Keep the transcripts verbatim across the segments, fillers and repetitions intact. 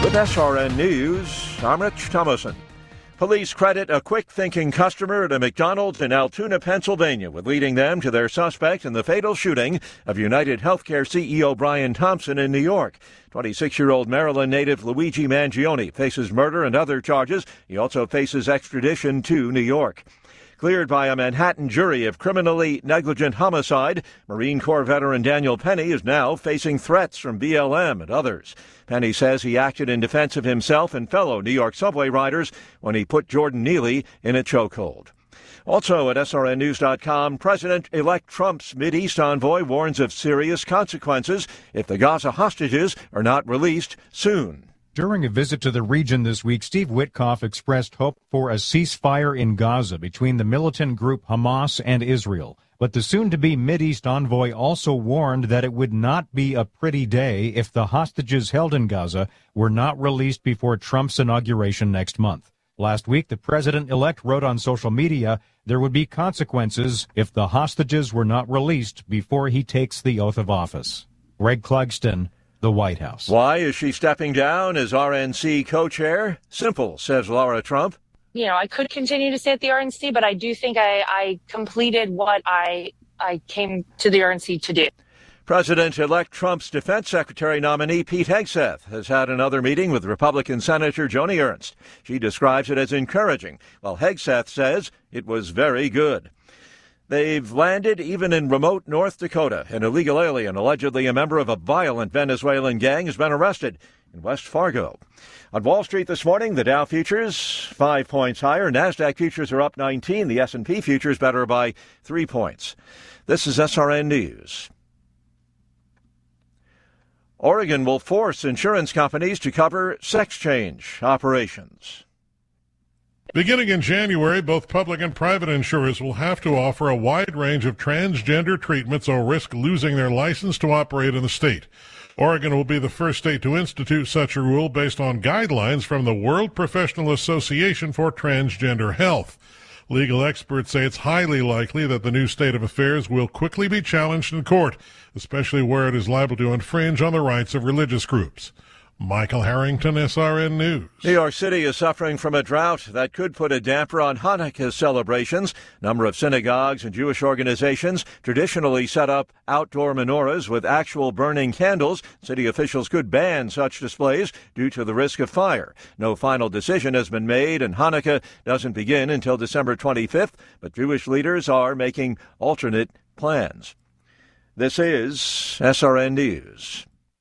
With S R N News, I'm Rich Thomason. Police credit a quick-thinking customer at a McDonald's in Altoona, Pennsylvania, with leading them to their suspect in the fatal shooting of United Healthcare C E O Brian Thompson in New York. twenty-six-year-old Maryland native Luigi Mangione faces murder and other charges. He also faces extradition to New York. Cleared by a Manhattan jury of criminally negligent homicide, Marine Corps veteran Daniel Penny is now facing threats from B L M and others. Penny says he acted in defense of himself and fellow New York subway riders when he put Jordan Neely in a chokehold. Also at S R N news dot com, President-elect Trump's Mideast envoy warns of serious consequences if the Gaza hostages are not released soon. During a visit to the region this week, Steve Witkoff expressed hope for a ceasefire in Gaza between the militant group Hamas and Israel. But the soon-to-be Mideast envoy also warned that it would not be a pretty day if the hostages held in Gaza were not released before Trump's inauguration next month. Last week, the president-elect wrote on social media there would be consequences if the hostages were not released before he takes the oath of office. Greg Clugston, the White House. Why is she stepping down as R N C co-chair? Simple, says Laura Trump. You know, I could continue to stay at the R N C, but I do think I, I completed what I I came to the R N C to do. President-elect Trump's defense secretary nominee Pete Hegseth has had another meeting with Republican Senator Joni Ernst. She describes it as encouraging, while Hegseth says it was very good. They've landed even in remote North Dakota. An illegal alien, allegedly a member of a violent Venezuelan gang, has been arrested in West Fargo. On Wall Street this morning, the Dow futures five points higher. NASDAQ futures are up nineteen. The S and P futures better by three points. This is S R N News. Oregon will force insurance companies to cover sex change operations. Beginning in January, both public and private insurers will have to offer a wide range of transgender treatments or risk losing their license to operate in the state. Oregon will be the first state to institute such a rule based on guidelines from the World Professional Association for Transgender Health. Legal experts say it's highly likely that the new state of affairs will quickly be challenged in court, especially where it is liable to infringe on the rights of religious groups. Michael Harrington, S R N News. New York City is suffering from a drought that could put a damper on Hanukkah celebrations. A number of synagogues and Jewish organizations traditionally set up outdoor menorahs with actual burning candles. City officials could ban such displays due to the risk of fire. No final decision has been made, and Hanukkah doesn't begin until December twenty-fifth, but Jewish leaders are making alternate plans. This is S R N News.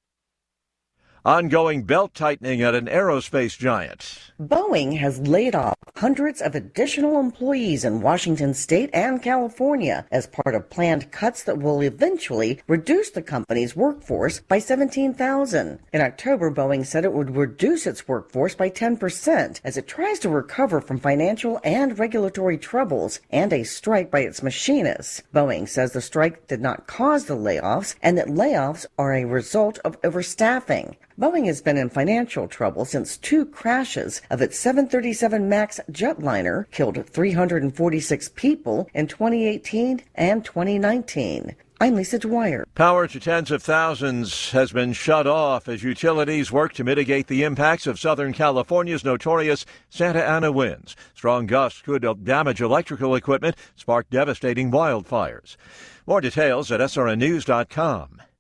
Ongoing belt-tightening at an aerospace giant. Boeing has laid off hundreds of additional employees in Washington state and California as part of planned cuts that will eventually reduce the company's workforce by seventeen thousand. In October, Boeing said it would reduce its workforce by ten percent as it tries to recover from financial and regulatory troubles and a strike by its machinists. Boeing says the strike did not cause the layoffs and that layoffs are a result of overstaffing. Boeing has been in financial trouble since two crashes of its seven thirty-seven MAX jetliner killed three hundred forty-six people in twenty eighteen and twenty nineteen. I'm Lisa Dwyer. Power to tens of thousands has been shut off as utilities work to mitigate the impacts of Southern California's notorious Santa Ana winds. Strong gusts could damage electrical equipment, spark devastating wildfires. More details at S R N news dot com.